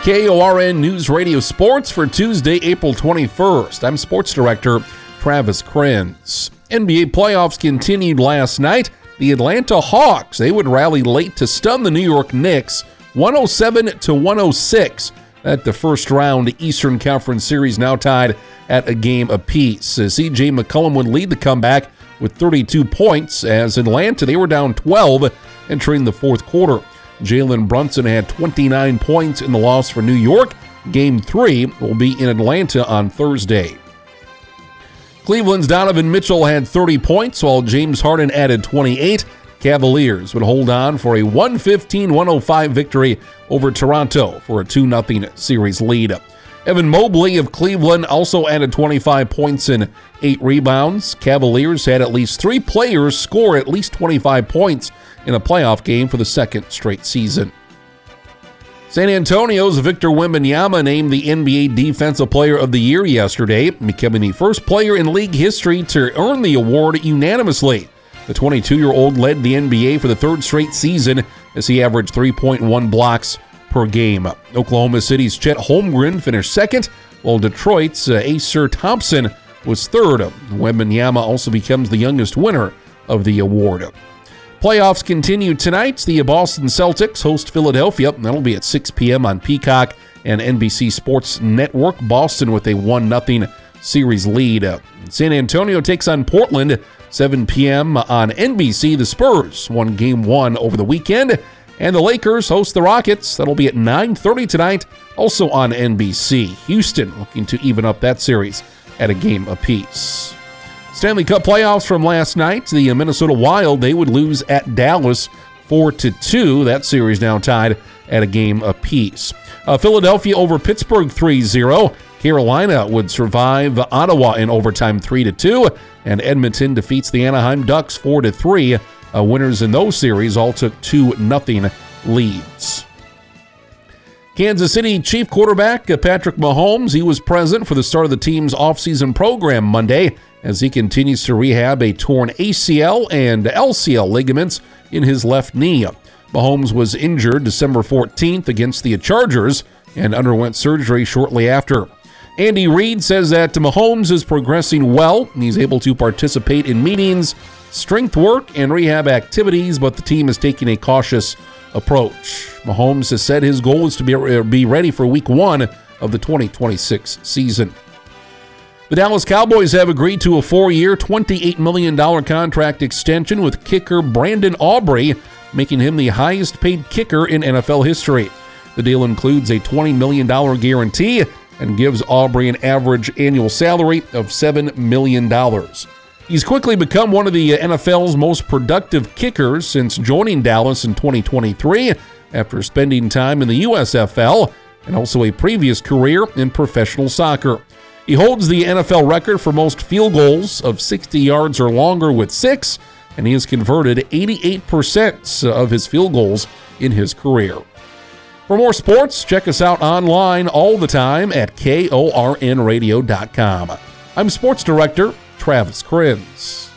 KORN News Radio Sports for Tuesday, April 21st. I'm Sports Director Travis Krenz. NBA playoffs continued last night. The Atlanta Hawks, they would rally late to stun the New York Knicks 107-106 at the first round Eastern Conference Series, now tied at a game apiece. C.J. McCollum would lead the comeback with 32 points as Atlanta, they were down 12 entering the fourth quarter. Jalen Brunson had 29 points in the loss for New York. Game 3 will be in Atlanta on Thursday. Cleveland's Donovan Mitchell had 30 points, while James Harden added 28. Cavaliers would hold on for a 115-105 victory over Toronto for a 2-0 series lead. Evan Mobley of Cleveland also added 25 points and 8 rebounds. Cavaliers had at least 3 players score at least 25 points in a playoff game for the second straight season. San Antonio's Victor Wembanyama named the NBA Defensive Player of the Year yesterday, becoming the first player in league history to earn the award unanimously. The 22-year-old led the NBA for the third straight season as he averaged 3.1 blocks per game. Oklahoma City's Chet Holmgren finished second, while Detroit's Acer Thompson was third. Wembanyama also becomes the youngest winner of the award. Playoffs continue tonight. The Boston Celtics host Philadelphia. That'll be at 6 p.m. on Peacock and NBC Sports Network. Boston with a 1-0 series lead. San Antonio takes on Portland, 7 p.m. on NBC. The Spurs won Game 1 over the weekend. And the Lakers host the Rockets. That'll be at 9:30 tonight, also on NBC. Houston looking to even up that series at a game apiece. Stanley Cup playoffs from last night. The Minnesota Wild, they would lose at Dallas 4-2. That series now tied at a game apiece. Philadelphia over Pittsburgh 3-0. Carolina would survive Ottawa in overtime 3-2. And Edmonton defeats the Anaheim Ducks 4-3. Winners in those series all took 2-0 leads. Kansas City Chief quarterback Patrick Mahomes, he was present for the start of the team's offseason program Monday as he continues to rehab a torn ACL and LCL ligaments in his left knee. Mahomes was injured December 14th against the Chargers and underwent surgery shortly after. Andy Reid says that Mahomes is progressing well and he's able to participate in meetings, strength work, and rehab activities, but the team is taking a cautious approach. Mahomes has said his goal is to be ready for Week 1 of the 2026 season. The Dallas Cowboys have agreed to a 4-year, $28 million contract extension with kicker Brandon Aubrey, making him the highest-paid kicker in NFL history. The deal includes a $20 million guarantee and gives Aubrey an average annual salary of $7 million. He's quickly become one of the NFL's most productive kickers since joining Dallas in 2023 after spending time in the USFL and also a previous career in professional soccer. He holds the NFL record for most field goals of 60 yards or longer with 6, and he has converted 88% of his field goals in his career. For more sports, check us out online all the time at KORNradio.com. I'm Sports Director Travis Krenz.